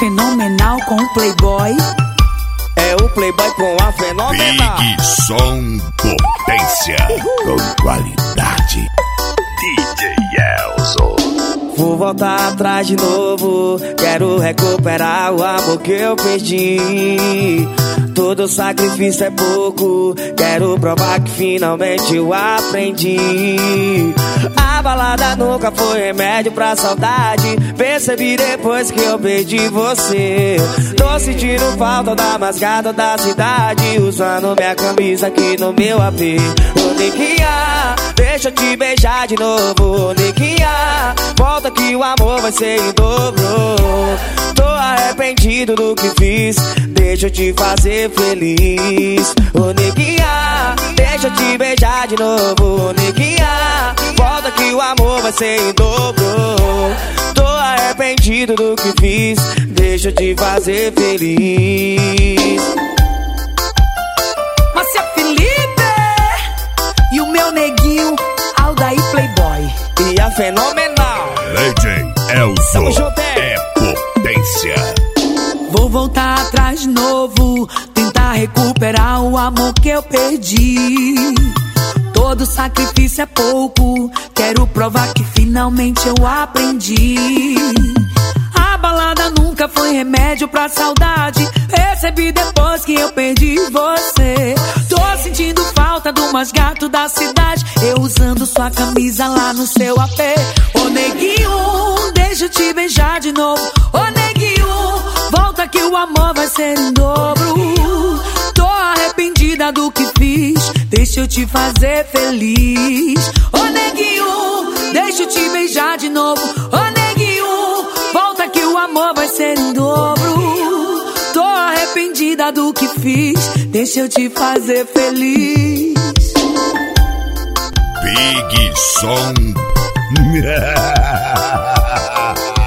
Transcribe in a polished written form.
fenomenal com o Playboy. É o Playboy com a fenomenal. Big Som Potência com qualidade. DJ Elzo. Vou voltar atrás de novo, quero recuperar o amor que eu perdi. Todo sacrifício é pouco, quero provar que finalmente eu aprendi. A balada nunca foi remédio pra saudade, percebi depois que eu perdi você. Tô sentindo falta da mascada da cidade, usando minha camisa aqui no meu AP. Ô neguinha, deixa eu te beijar de novo. Ô neguinha, volta que o amor vai ser em dobro. Tô arrependido do que fiz, deixa eu te fazer feliz. Ô neguinha, deixa eu te beijar de novo. Ô neguinha, volta que o amor vai ser em dobro. Tô arrependido do que fiz, deixa eu te fazer feliz. Márcia Felipe e o meu neguinho Aldair Playboy. E a fenomenal DJ Tamo Elzo junto, é potência. Vou voltar atrás de novo, tentar recuperar o amor que eu perdi. Todo sacrifício é pouco, quero provar que finalmente eu aprendi. A balada nunca foi remédio pra saudade, percebi depois que eu perdi você. Tô sentindo falta do mais gato da cidade, eu usando sua camisa lá no seu AP. Ô neguinho, deixa eu te beijar de novo. Ô neguinho, volta que o amor vai ser em dobro. Tô arrependida do que fiz, deixa eu te fazer feliz. Ô neguinho, deixa eu te beijar de novo. Ô neguinho, volta que o amor vai ser em dobro. Tô arrependida do que fiz, deixa eu te fazer feliz. Big Som